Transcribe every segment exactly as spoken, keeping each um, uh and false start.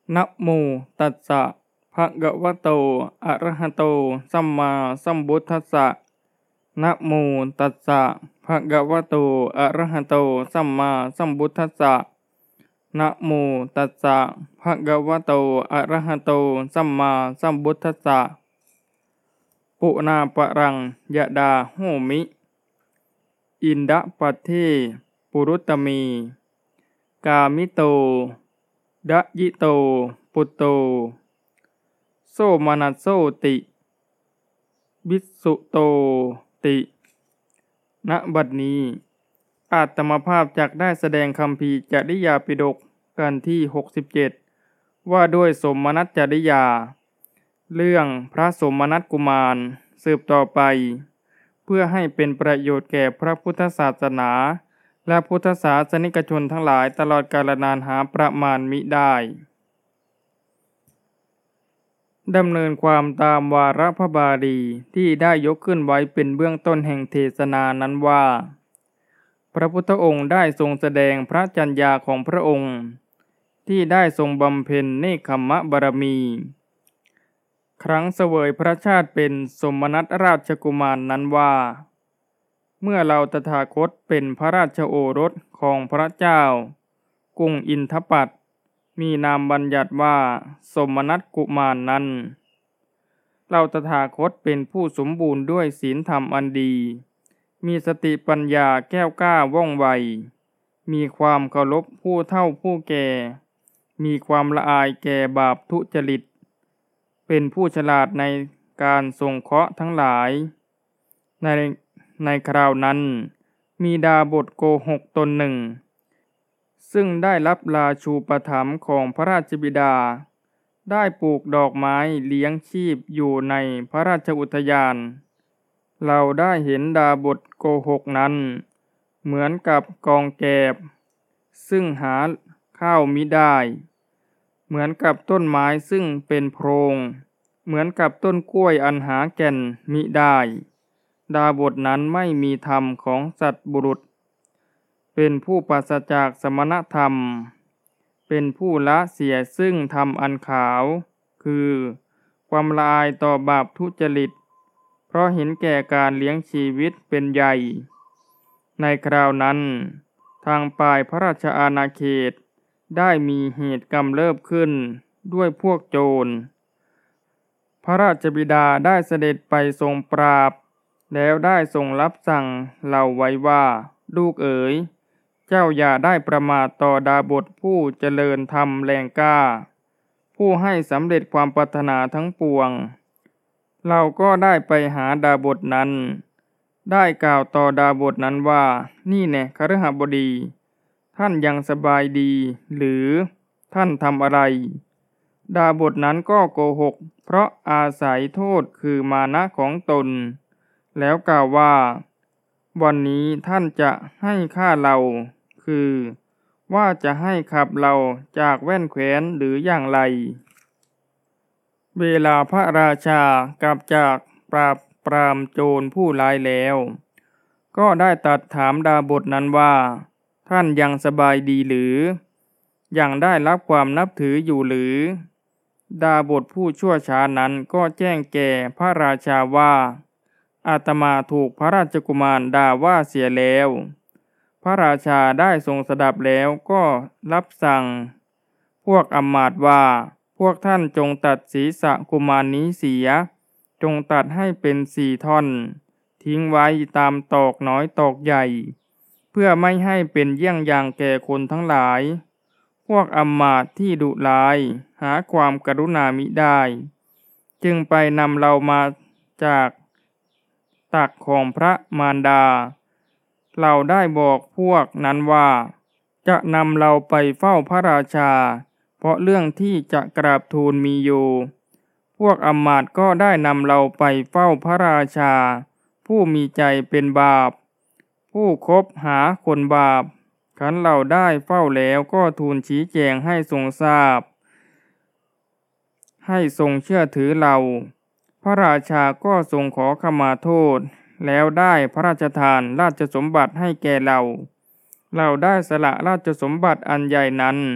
นะโมตัสสะภะคะวะโตอะระหะโตสัมมาสัมพุทธัสสะนะโมตัสสะภะคะวะโตอะระหะโตสัมมาสัมพุทธัสสะนะโมตัสสะภะคะวะโตอะระหะโตสัมมาสัมพุทธัสสะปุนาปะรังยะดาโหมิ อินดะปัทเทปุรุตตมี กามิโตดะยิโตปุตโต โสมนัสโสติ วิสสุโตติ ณ บัดนี้อาตมาภาพจักได้แสดงคัมภีร์จริยาปิฎกกันที่หกสิบเจ็ดว่าด้วยสมนัสจริยา เรื่องพระสมนัสกุมารสืบต่อไป เพื่อให้เป็นประโยชน์แก่พระพุทธศาสนาและพุทธศาสนิกชนทั้งหลายตลอดกาลนานหาประมาณมิได้ดำเนินความตามวาระพระบาลีที่ได้ยกขึ้นไว้เป็นเบื้องต้นแห่งเทศนานั้นว่า พระพุทธองค์ได้ทรงแสดงพระจัญญาของพระองค์ที่ได้ทรงบำเพ็ญเนกขัมมะบารมี ครั้งเสวยพระชาติเป็นสมนัสราชกุมารนนั้นว่า เมื่อเราตถาคตเป็นพระราชโอรสของพระเจ้ากรุงอินทปัตมีนามบัญญัติว่าสมนัสกุมารนนั้น เราตถาคตเป็นผู้สมบูรณ์ด้วยศีลธรรมอันดี มีสติปัญญาแก้วกล้าว่องไว มีความเคารพผู้เฒ่าผู้แก่ มีความละอายแก่บาปทุจริต เป็นผู้ฉลาดในการสงเคราะห์ทั้งหลาย ในในคราวนั้นมีดาบทโกหกตนหนึ่ง ซึ่งได้รับราชูปถัมภ์ของพระราชบิดา ได้ปลูกดอกไม้เลี้ยงชีพอยู่ในพระราชอุทยาน เราได้เห็นดาบทโกหกนั้นเหมือนกับกองแกบซึ่งหาข้าวมิได้ เหมือนกับต้นไม้ซึ่งเป็นโพรงเหมือนกับต้นกล้วยอันหาแก่นมิได้ดาบทนั้นไม่มีธรรมของสัตว์บุรุษเป็นผู้ปราศจากสมณธรรมเป็นผู้ละเสียซึ่งธรรมอันขาวคือความละอายต่อบาปทุจริตเพราะเห็นแก่การเลี้ยงชีวิตเป็นใหญ่ในคราวนั้นทางปลายพระราชอาณาเขตได้มีเหตุกำเริบขึ้นด้วยพวกโจรพระราชบิดาได้เสด็จไปทรงปราบแล้วได้ทรงรับสั่งเหล่าไว้ว่าลูกเอ๋ยเจ้าอย่าได้ประมาทต่อดาบทผู้เจริญธรรมแรงกล้าผู้ให้สำเร็จความปรารถนาทั้งปวงเราก็ได้ไปหาดาบทนั้นได้กล่าวต่อดาบทนั้นว่านี่แน่คฤหบดีท่านยังสบายดีหรือท่านทำอะไรดาบทนั้นก็โกหกเพราะอาศัยโทษคือมานะของตนแล้วกล่าวว่าวันนี้ท่านจะให้ฆ่าเราคือว่าจะให้ขับเราจากแว่นแขวนหรืออย่างไรเวลาพระราชากลับจากปราบปรามโจรผู้ร้ายแล้วก็ได้ตรัสถามดาบทนั้นว่าท่านยังสบายดีหรือยังได้รับความนับถืออยู่หรือดาบทผู้ชั่วช้านั้นก็แจ้งแก่พระราชาว่าอาตมาถูกพระราชกุมารด่าว่าเสียแล้วพระราชาได้ทรงสดับแล้วก็รับสั่งพวกอำมาตย์ว่าพวกท่านจงตัดศีรษะกุมารนี้เสียจงตัดให้เป็นสี่ท่อนทิ้งไว้ตามตอกน้อยตอกใหญ่เพื่อไม่ให้เป็นเยี่ยงอย่างแก่คนทั้งหลายพวกอำมาตย์ที่ดุร้ายหาความกรุณามิได้จึงไปนำเรามาจากตักของพระมารดาเราได้บอกพวกนั้นว่าจะนำเราไปเฝ้าพระราชาเพราะเรื่องที่จะกราบทูลมีอยู่พวกอำมาตย์ก็ได้นำเราไปเฝ้าพระราชาผู้มีใจเป็นบาปผู้คบหาคนบาปขันเราได้เฝ้าแล้วก็ทูลชี้แจงให้ทรงทราบให้ทรงเชื่อถือเราพระราชาก็ทรงขอขมาโทษแล้วได้พระราชทานราชสมบัติให้แก่เราเราได้สละราชสมบัติอันใหญ่นั้น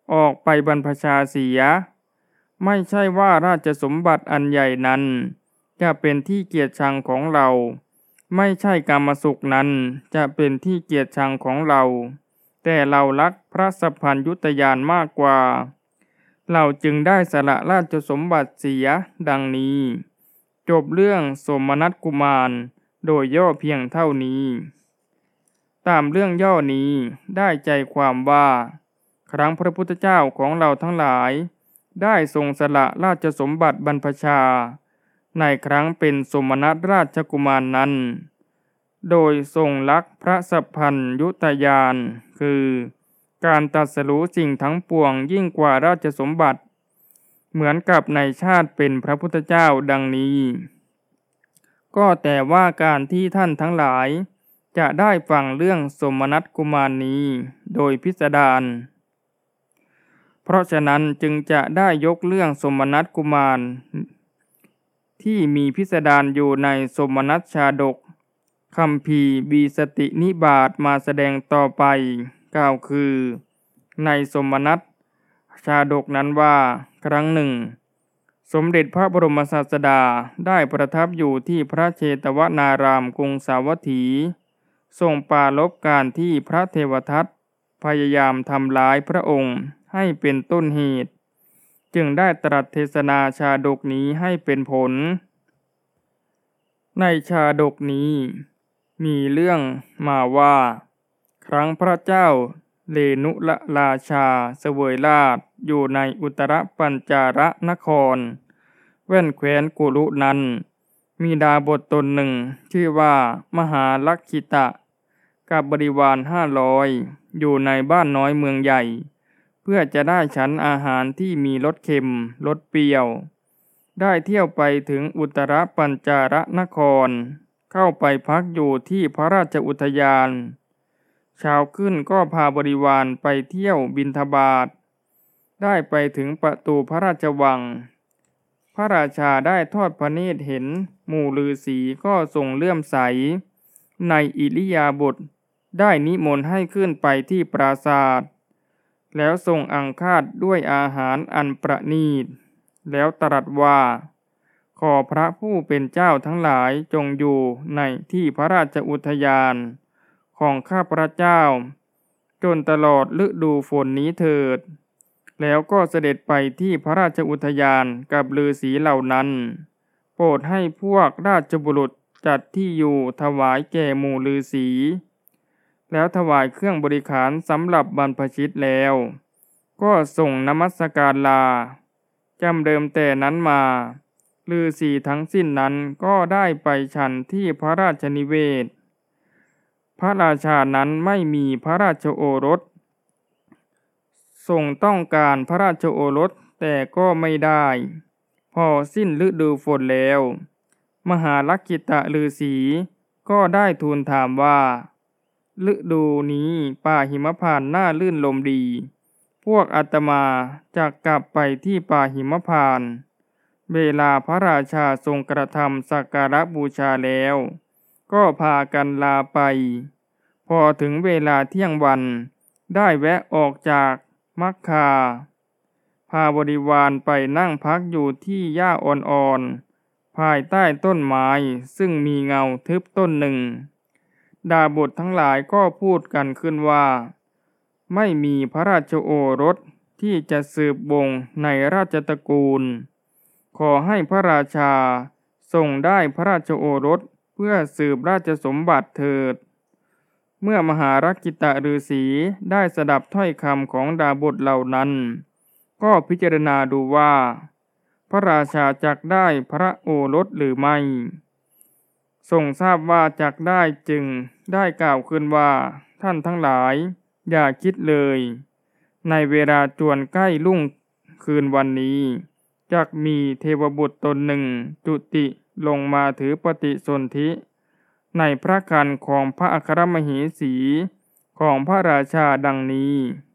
ออกไปบรรพชาเสียไม่ใช่ว่าราชสมบัติอันใหญ่นั้นจะเป็นที่เกียรติชังของเราไม่ใช่กามสุขนั้นจะเป็นที่เกียรติชังของเราแต่เรารักพระสัพพัญญุตญาณมากกว่าเราจึงได้สละราชสมบัติเสียดังนี้จบเรื่องสมนัสกุมารโดยย่อเพียงเท่านี้ตามเรื่องย่อนี้ได้ใจความว่าครั้งพระพุทธเจ้าของเราทั้งหลายได้ทรงสละราชสมบัติบรรพชาในครั้งเป็นสมนัสราชกุมารนั้นโดยทรงรักพระสัพพัญญุตญาณคือการตรัสรู้สิ่งทั้งปวงยิ่งกว่าราชสมบัติเหมือนกับในชาติเป็นพระพุทธเจ้าดังนี้ก็แต่ว่าการที่ท่านทั้งหลายจะได้ฟังเรื่องสมนัสกุมารนี้โดยพิสดารเพราะฉะนั้นจึงจะได้ยกเรื่องสมนัสกุมารที่มีพิสดารอยู่ในสมนัสชาดกคัมภีร์บีสตินิบาตมาแสดงต่อไปกล่าวคือในสมนัสชาดกนั้นว่าครั้งหนึ่งสมเด็จพระบรมศาสดาได้ประทับอยู่ที่พระเชตวนารามกรุงสาวัตถีทรงปรารภการที่พระเทวทัตพยายามทำร้ายพระองค์ให้เป็นต้นเหตุจึงได้ตรัสเทศนาชาดกนี้ให้เป็นผลในชาดกนี้มีเรื่องมาว่าครั้งพระเจ้าเรนุลราชาเสวยราชอยู่ในอุตรปัญจารนครแว่นแคว้นกุรุนั้นมีดาบทตนหนึ่งชื่อว่ามหาลักขิตะกับบริวารห้าร้อยอยู่ในบ้านน้อยเมืองใหญ่เพื่อจะได้ฉันอาหารที่มีรสเค็มรสเปรี้ยวได้เที่ยวไปถึงอุตรปัญจารนครเข้าไปพักอยู่ที่พระราชอุทยานเช้าขึ้นก็พาบริวารไปเที่ยวบิณฑบาตได้ไปถึงประตูพระราชวังพระราชาได้ทอดพระเนตรเห็นหมู่ฤาษีก็ทรงเลื่อมใสในอิริยาบถได้นิมนต์ให้ขึ้นไปที่ปราสาทแล้วทรงอังคาดด้วยอาหารอันประณีตแล้วตรัสว่าขอพระผู้เป็นเจ้าทั้งหลายจงอยู่ในที่พระราชอุทยานของข้าพระเจ้าจนตลอดฤดูฝนนี้เถิดแล้วก็เสด็จไปที่พระราชอุทยานกับฤาษีเหล่านั้นโปรดให้พวกราชบุรุษจัดที่อยู่ถวายแก่หมู่ฤาษีแล้วถวายเครื่องบริขารสำหรับบรรพชิตแล้วก็ส่งนมัสการลาจำเดิมแต่นั้นมาฤาษีทั้งสิ้นนั้นก็ได้ไปฉันที่พระราชนิเวศพระราชานั้นไม่มีพระราชโอรสทรงต้องการพระราชโอรสแต่ก็ไม่ได้พอสิ้นฤดูฝนแล้วมหาลักขิตฤาษีก็ได้ทูลถามว่าฤดูนี้ป่าหิมพานต์น่าลื่นลมดีพวกอาตมาจะกลับไปที่ป่าหิมพานต์เวลาพระราชาทรงกระทำสักการะบูชาแล้วก็พากันลาไปพอถึงเวลาเที่ยงวันได้แวะออกจากมัคคาพาบริวารไปนั่งพักอยู่ที่หญ้าอ่อนๆภายใต้ต้นไม้ซึ่งมีเงาทึบต้นหนึ่งดาบททั้งหลายก็พูดกันขึ้นว่าไม่มีพระราชโอรสที่จะสืบวงในราชตระกูลขอให้พระราชาทรงได้พระราชโอรสเพื่อสืบราชสมบัติเถิดเมื่อมหาลักขิตฤาษีได้สดับถ้อยคำของดาบทเหล่านั้นก็พิจารณาดูว่าพระราชาจักได้พระโอรสหรือไม่ทรงทราบว่าจักได้จึงได้กล่าวขึ้นว่าท่านทั้งหลายอย่าคิดเลยในเวลาจวนใกล้รุ่งคืนวันนี้จักมีเทวบุตรตนหนึ่งจุติลงมาถือปฏิสนธิในพระครรภ์ของพระอัครมเหสีของพระราชาดังนี้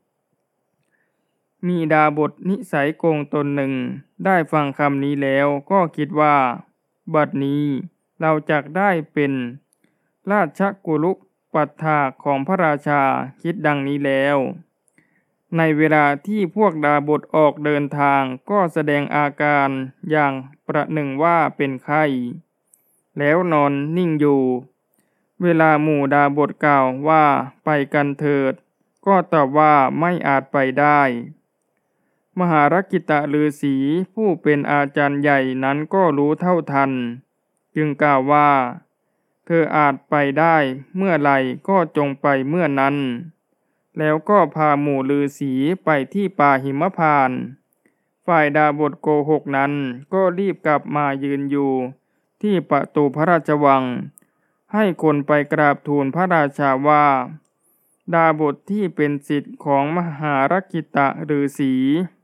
มีดาบทนิสัยโกงตนหนึ่งได้ฟังคำนี้แล้วก็คิดว่าบัดนี้เราจักได้เป็นราชกุลุปัฏฐากของพระราชาคิดดังนี้แล้วในเวลาที่พวกดาบทออกเดินทางก็แสดงอาการอย่างประหนึ่งว่าเป็นไข้แล้วนอนนิ่งอยู่เวลาหมู่ดาบทกล่าวว่าไปกันเถิดก็ตอบว่าไม่อาจไปได้มหารกิตฤาษีผู้เป็นอาจารย์ใหญ่นั้นก็รู้เท่าทันจึงกล่าวว่าเธออาจไปได้เมื่อไหร่ก็จงไปเมื่อนั้นแล้วก็พาหมู่ฤาษีไปที่ป่าหิมพานต์ฝ่ายดาบทโกหกนั้นก็รีบกลับมายืนอยู่ที่ประตูพระราชวังให้คนไปกราบทูลพระราชาว่าดาบทที่เป็นศิษย์ของมหารกิตฤาษี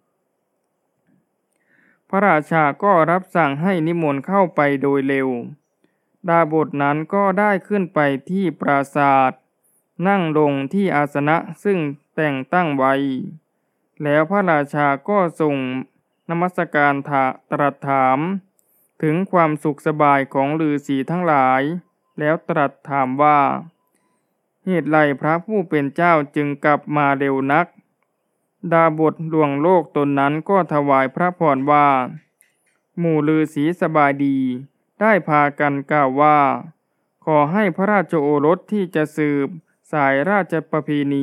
พระราชาก็รับสั่งให้นิมนต์เข้าไปโดยเร็วดาบทนั้นก็ได้ขึ้นไปที่ปราสาทนั่งลงที่อาสนะซึ่งแต่งตั้งไว้แล้วพระราชาก็ทรงนมัสการถาตรัสถามถึงความสุขสบายของฤาษีทั้งหลายแล้วตรัสถามว่าเหตุไรพระผู้เป็นเจ้าจึงกลับมาเร็วนักดาบทลวงโลกตนนั้นก็ถวายพระพรว่าหมู่ฤาษีสบายดีได้พากันกล่าวว่าขอให้พระราชโอรสที่จะสืบสายราชประเพณี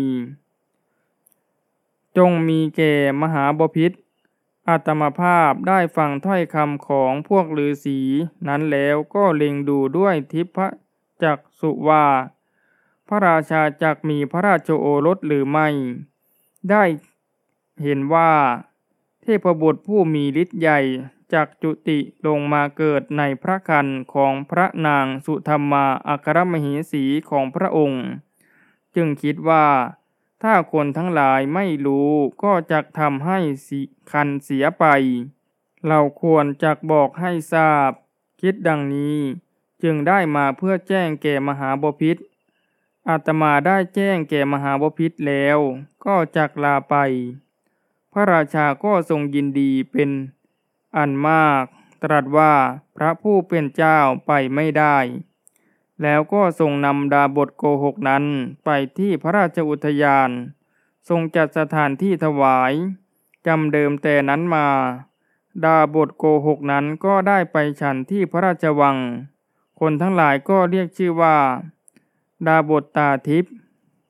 จงมีแก่มหาบพิตรอาตมาภาพได้ฟังถ้อยคำของพวกฤาษีนั้นแล้วก็เล็งดูด้วยทิพจักษุว่าพระราชาจักมีพระราชโอรสหรือไม่ได้เห็นว่าเทพบุตรผู้มีฤทธิ์ใหญ่จักจุติลงมาเกิดในพระครรภ์ของพระนางสุธรรมาอัครมเหสีของพระองค์จึงคิดว่าถ้าคนทั้งหลายไม่รู้ก็จักทำให้สิคันเสียไปเราควรจักบอกให้ทราบคิดดังนี้จึงได้มาเพื่อแจ้งแก่มหาบพิตรอาตมาได้แจ้งแก่มหาบพิตรแล้วก็จักลาไปพระราชาก็ทรงยินดีเป็นอันมากตรัสว่าพระผู้เป็นเจ้าไปไม่ได้แล้วก็ทรงนำดาบทโกหกนั้นไปที่พระราชอุทยานทรงจัดสถานที่ถวายจำเดิมแต่นั้นมาดาบทโกหกนั้นก็ได้ไปฉันที่พระราชวังคนทั้งหลายก็เรียกชื่อว่าดาบทตาทิพย์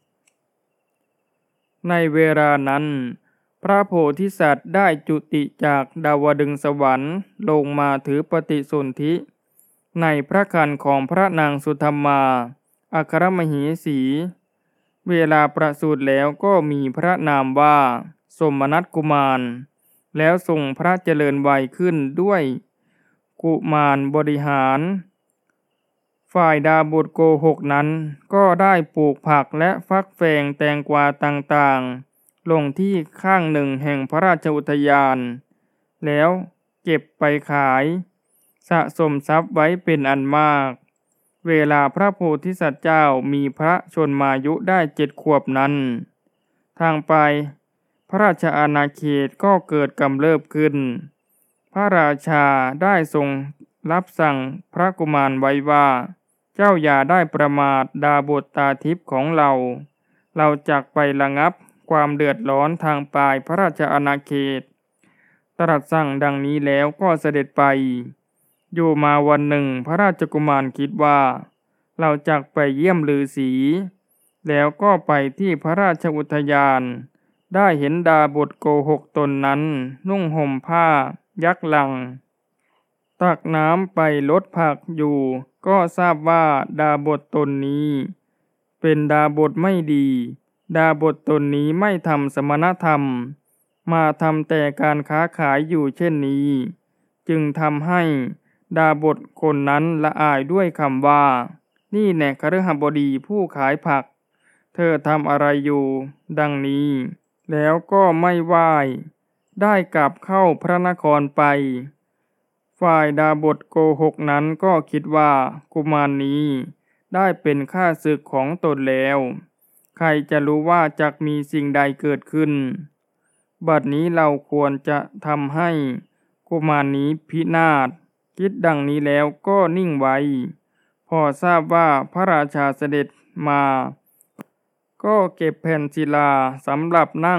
ในเวลานั้นพระโพธิสัตว์ได้จุติจากดาวดึงสวรรค์ลงมาถือปฏิสนธิในพระครรภ์ของพระนางสุธรรมาอัครมเหสีเวลาประสูติแล้วก็มีพระนามว่าสมนัสกุมารแล้วทรงพระเจริญวัยขึ้นด้วยกุมารบริหารฝ่ายดาบทโกหกนั้นก็ได้ปลูกผักและฟักแฟงแตงกวาต่างๆลงที่ข้างหนึ่งแห่งพระราชอุทยานแล้วเก็บไปขายสะสมทรัพย์ไว้เป็นอันมากเวลาพระโพธิสัตว์เจ้ามีพระชนมายุได้เจ็ดขวบนั้นทางไปพระราชอาณาเขตก็เกิดกำเริบขึ้นพระราชาได้ทรงรับสั่งพระกุมารไว้ว่าเจ้าอย่าได้ประมาทดาบทตาทิพย์ของเราเราจักไประงับความเดือดร้อนทางปลายพระราชอาณาเขตตรัสสั่งดังนี้แล้วก็เสด็จไปอยู่มาวันหนึ่งพระราชกุมารคิดว่าเราจักไปเยี่ยมฤาษีแล้วก็ไปที่พระราชอุทยานได้เห็นดาบทโกหกตนนั้นนุ่งห่มผ้ายักลังตักน้ำไปลดผักอยู่ก็ทราบว่าดาบทตนนี้เป็นดาบทไม่ดีดาบทตนนี้ไม่ทำสมณธรรมมาทำแต่การค้าขายอยู่เช่นนี้จึงทำให้ดาบทคนนั้นละอายด้วยคำว่านี่แน่คฤหบดีผู้ขายผักเธอทำอะไรอยู่ดังนี้แล้วก็ไม่ไหว้ได้กลับเข้าพระนครไปฝ่ายดาบทโกหกนั้นก็คิดว่ากุมารนี้ได้เป็นข้าศึกของตนแล้วใครจะรู้ว่าจักมีสิ่งใดเกิดขึ้นบัดนี้เราควรจะทำให้กุมารนี้พินาศคิดดังนี้แล้วก็นิ่งไว้พอทราบว่าพระราชาเสด็จมาก็เก็บแผ่นศิลาสำหรับนั่ง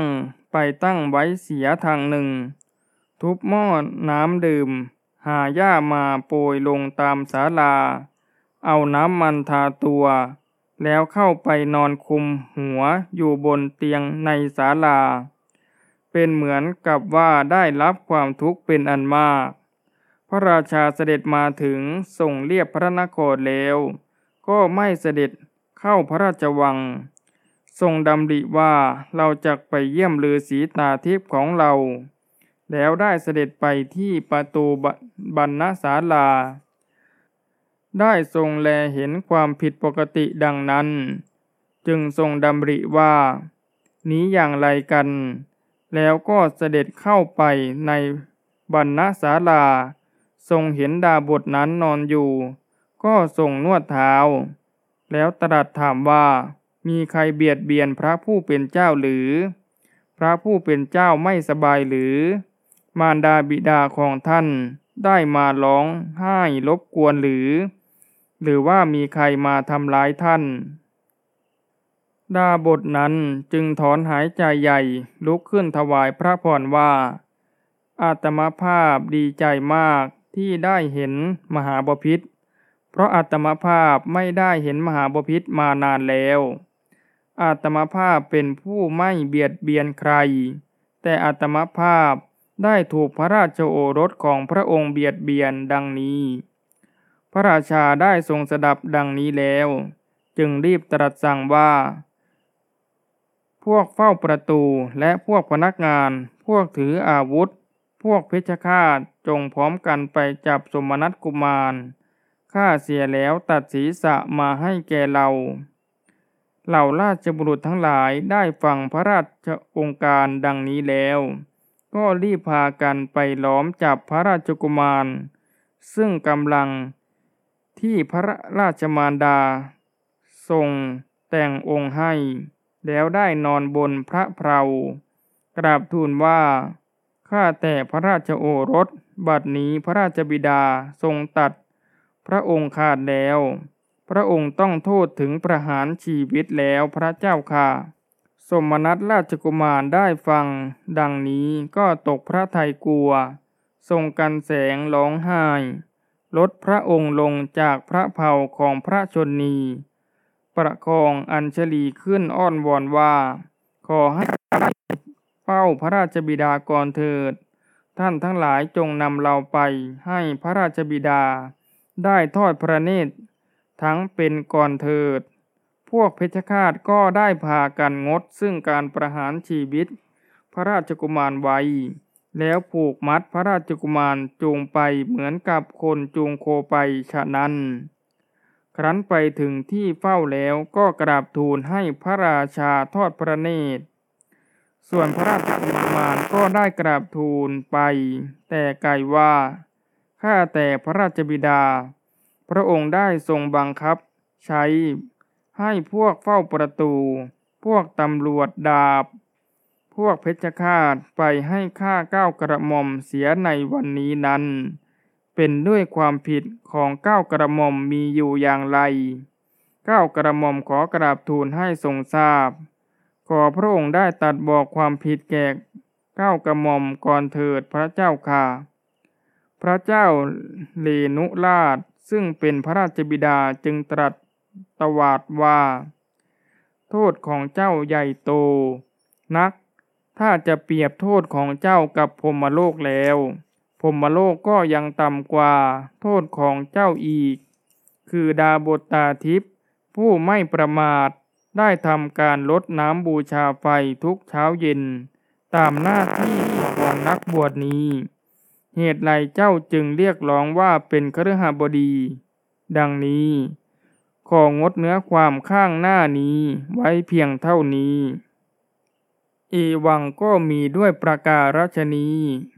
ไปตั้งไว้เสียทางหนึ่งทุบหม้อน้ำดื่มหาหญ้ามาโปรยลงตามศาลาเอาน้ำมันทาตัวแล้วเข้าไปนอนคุมหัวอยู่บนเตียงในศาลาเป็นเหมือนกับว่าได้รับความทุกข์เป็นอันมากพระราชาเสด็จมาถึงทรงเรียบพระนครแล้วก็ไม่เสด็จเข้าพระราชวังทรงดำริว่าเราจะไปเยี่ยมฤาษีตาทิพย์ของเราแล้วได้เสด็จไปที่ประตูบรรณศาลาได้ทรงแลเห็นความผิดปกติดังนั้นจึงทรงดำริว่านี้อย่างไรกันแล้วก็เสด็จเข้าไปในบรรณศาลาทรงเห็นดาบสนั้นนอนอยู่ก็ทรงนวดเท้าแล้วตรัสถามว่ามีใครเบียดเบียนพระผู้เป็นเจ้าหรือพระผู้เป็นเจ้าไม่สบายหรือมารดาบิดาของท่านได้มาร้องไห้รบกวนหรือหรือว่ามีใครมาทำร้ายท่านดาบสนั้นจึงถอนหายใจใหญ่ลุกขึ้นถวายพระพรว่าอาตมาภาพดีใจมากที่ได้เห็นมหาบพิตรเพราะอาตมาภาพไม่ได้เห็นมหาบพิตรมานานแล้วอาตมาภาพเป็นผู้ไม่เบียดเบียนใครแต่อาตมาภาพได้ถูกพระราชโอรสของพระองค์เบียดเบียนดังนี้พระราชาได้ทรงสดับดังนี้แล้วจึงรีบตรัสสั่งว่าพวกเฝ้าประตูและพวกพนักงานพวกถืออาวุธพวกเพชฌฆาตจงพร้อมกันไปจับสมณัตกุมารฆ่าเสียแล้วตัดศีรษะมาให้แก่เราเหล่าราชบุรุษทั้งหลายได้ฟังพระราชองค์การดังนี้แล้วก็รีบพากันไปล้อมจับพระราชกุมารซึ่งกำลังที่พระราชมารดาทรงแต่งองค์ให้แล้วได้นอนบนพระเพลากราบทูลว่าข้าแต่พระราชโอรสบัดนี้พระราชบิดาทรงตัดพระองค์ขาดแล้วพระองค์ต้องโทษถึงประหารชีวิตแล้วพระเจ้าค่ะสมณัตราชกุมารได้ฟังดังนี้ก็ตกพระทัยกลัวทรงกันแสงร้องไห้ลดพระองค์ลงจากพระเพลาของพระชนนีประคองอัญชลีขึ้นอ้อนวอนว่าขอให้เฝ้าพระราชบิดาก่อนเถิดท่านทั้งหลายจงนำเราไปให้พระราชบิดาได้ทอดพระเนตรทั้งเป็นก่อนเถิดพวกเพชฌฆาตก็ได้พากันงดซึ่งการประหารชีวิตพระราชกุมารไว้แล้วผูกมัดพระราชกุมารจูงไปเหมือนกับคนจูงโคไปฉะนั้นครั้นไปถึงที่เฝ้าแล้วก็กราบทูลให้พระราชาทอดพระเนตรส่วนพระราชกุมารก็ได้กราบทูลไปแต่ไกลว่าข้าแต่พระราชบิดาพระองค์ได้ทรงบังคับใช้ให้พวกเฝ้าประตูพวกตำรวจดาบพวกเพชฌฆาตไปให้ข้าเก้ากระหม่อมเสียในวันนี้นั้นเป็นด้วยความผิดของเก้ากระหม่อมมีอยู่อย่างไรเก้ากระหม่อมขอกราบทูลให้ทรงทราบขอพระองค์ได้ตรัสบอกความผิดแก่เก้ากระหม่อมก่อนเถิดพระเจ้าค่ะพระเจ้าเลนุราชซึ่งเป็นพระราชบิดาจึงตรัสตวาดว่าโทษของเจ้าใหญ่โตนักถ้าจะเปรียบโทษของเจ้ากับพรหมโลกแล้วพรหมโลกก็ยังต่ำกว่าโทษของเจ้าอีกคือดาบสตาทิพย์ผู้ไม่ประมาทได้ทำการรดน้ำบูชาไฟทุกเช้าเย็นตามหน้าที่ของนักบวชนี้เหตุไรเจ้าจึงเรียกร้องว่าเป็นคฤหบดีดังนี้ของดเนื้อความข้างหน้านี้ไว้เพียงเท่านี้อีวังก็มีด้วยประการฉนี้